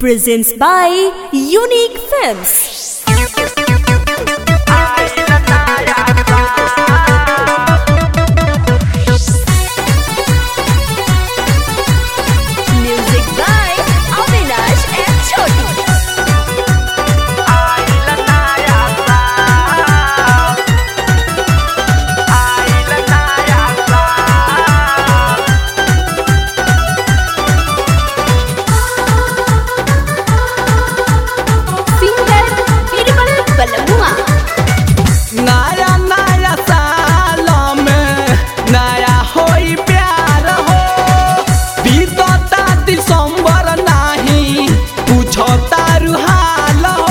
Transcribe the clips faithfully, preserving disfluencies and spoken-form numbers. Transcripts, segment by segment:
presents by Unique Films. Music by Avinash and Choti. नया नया साल में नया होई प्यार हो बीतता दिसंबर नहीं पूछो तारू हाल हो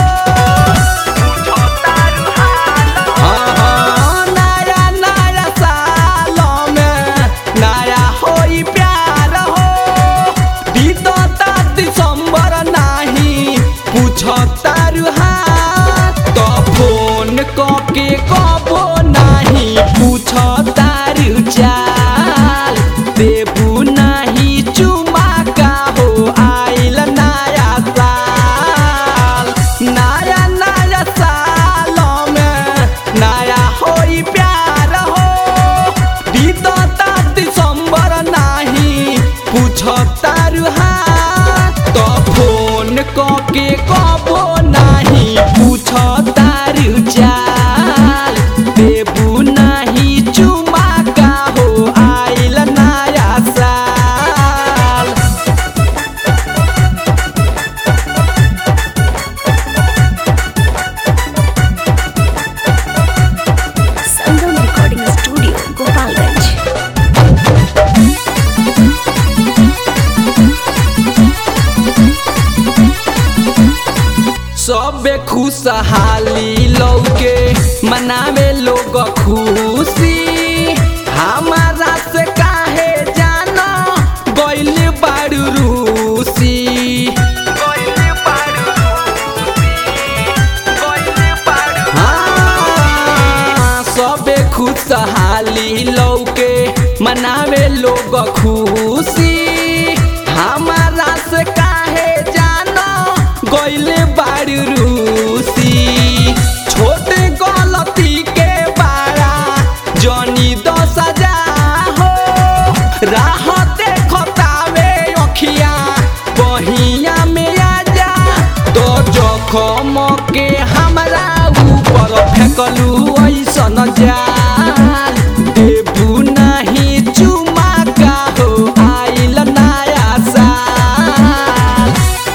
हाँ, नया नया साल में नया होई प्यार हो बीतता दिसंबर नहीं पूछो तारू हाल तो फोन के कबो नहीं पूछो तारू चाल देबू नहीं चुमा का हो आइल नया साल नया नया साल में नया होई प्यार हो बीतता दिसंबर नहीं पूछो तारू हाल तो फोन के कबो नहीं पूछो तारू चाल देबू नहीं चुमा का हो आइल नया साल Sangam Recording Studio, Gopalganj. सबे खुशहाली लौके मनावे लोग खुशी हमारा से काहे जाना गइल बारू रूसी हाँ, सबे खुशहाली लौके मनावे लोग खुशी हमारा से काहे जाना गइल बारू रूसी छोटे गलती के बारा जनी दो सजा हो राह देखतावे अखिया बहिया में आजा तो जखम के हमरा ऊपर फेंकलू ऐसन जाल देबू नहीं चुमा का हो आइल नया साल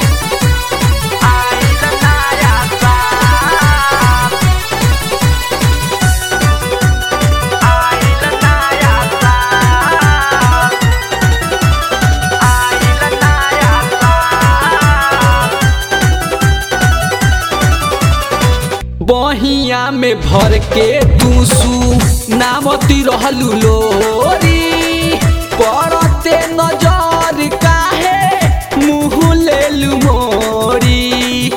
बहिया में भर के दूसू नामती रहलू लोरी पड़ते नजर काहे मुँह लेलू मोरी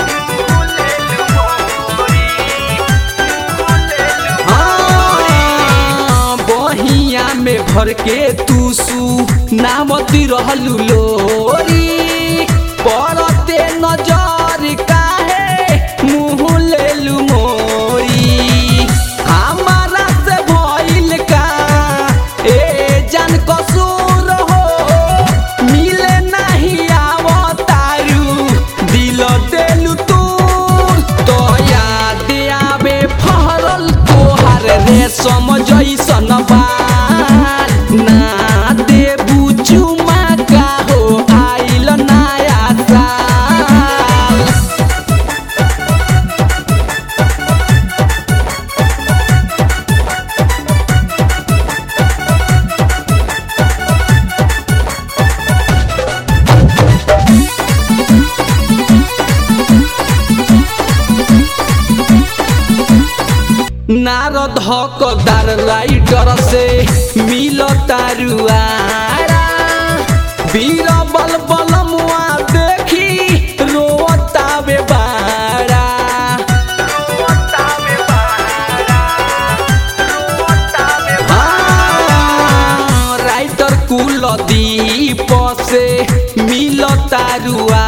हाँ, बहिया में भर के दूसू नामती रहलू लोरी पड़ते नजर काहे मुँह लेलू मोरी हमारा से भइल का ए जान कसूर हो मिले नहीं आवतारू दिल देलू तूर तो याद आवे फहरल तोहार रेशम जैसन बाल ना देबू चुमा का हो आइल नया साल नारद हकदार राइटर से मिलो तारुआरा वीर बल बलमुआ देखी रोतावे बारा हाँ, राइटर कुलदीप से मिलो तारुआ